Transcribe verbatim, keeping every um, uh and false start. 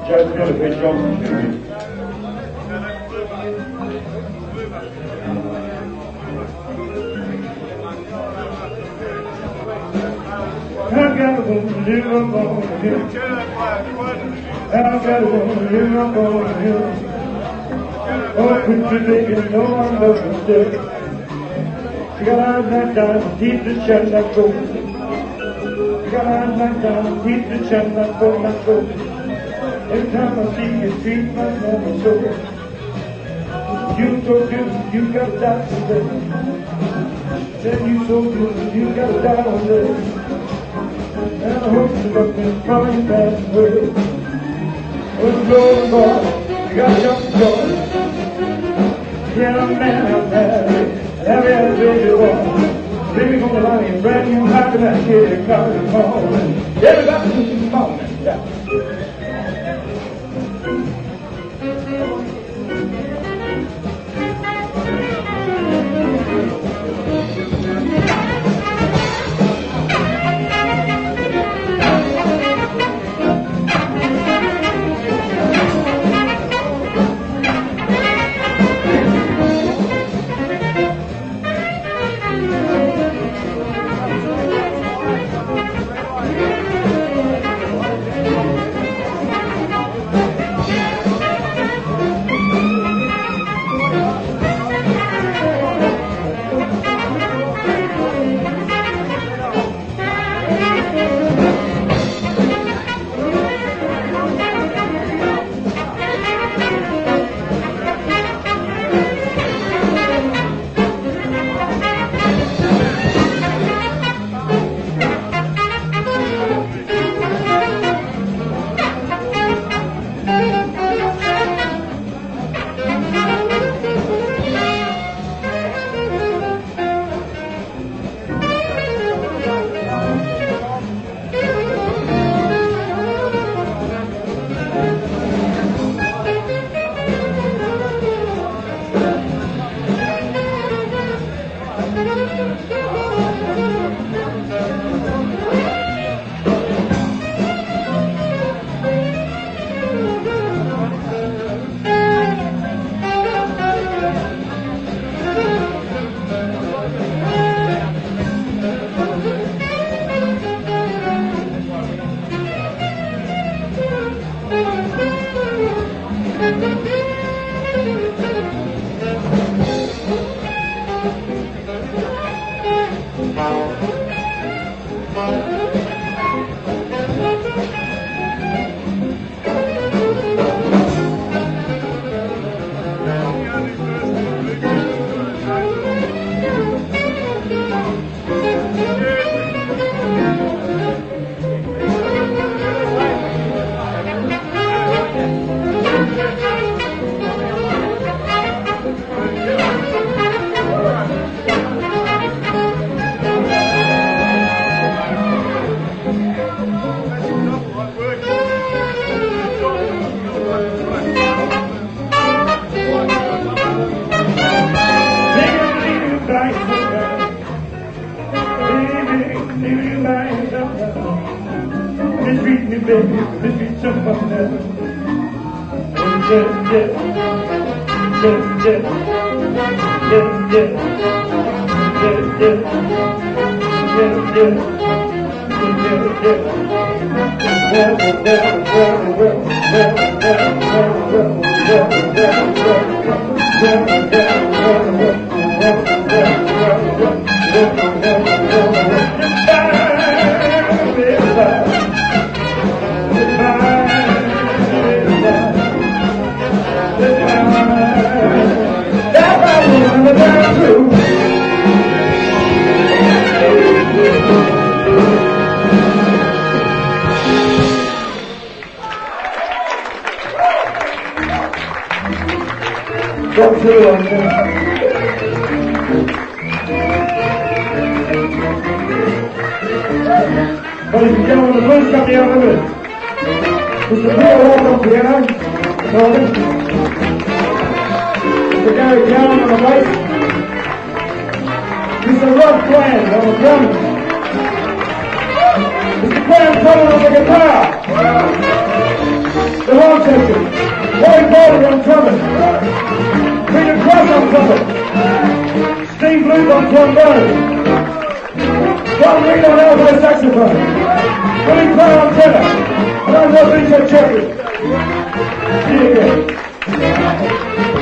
Just feel a bit drunk. I got a woman live up on the hill. I got a woman live up on the hill. Oh, pretty baby, no one knows her still. She got eyes like diamonds, teeth that shine like gold. She got eyes like diamonds, teeth that shine like gold, like gold. Every time I see you, it feels my memory so. You so beautiful, you got a diamond there. Then you so beautiful, you got a diamond there. And I hope you look me from your past way. When the golden boy, you got a young boy. Yeah, I'm man, I'm mad. Every other baby boy. Baby gonna lie me brand new happy that kid car in the morning. Everybody in the morning, yeah. Ladies and gentlemen, the first company on the list. Mister Peter Walker on piano. Mister Gary Brown on the bass. Mister Rob Bland on the drums. Mister Graham Cullen on the guitar. The horn Rochester. Wade Baldwin on trumpet. Peter Cross on trumpet. Steve Bluth on trombone. John Reed on alto saxophone. Billy Crown on tenor. And I'm going to be your champion. See you again.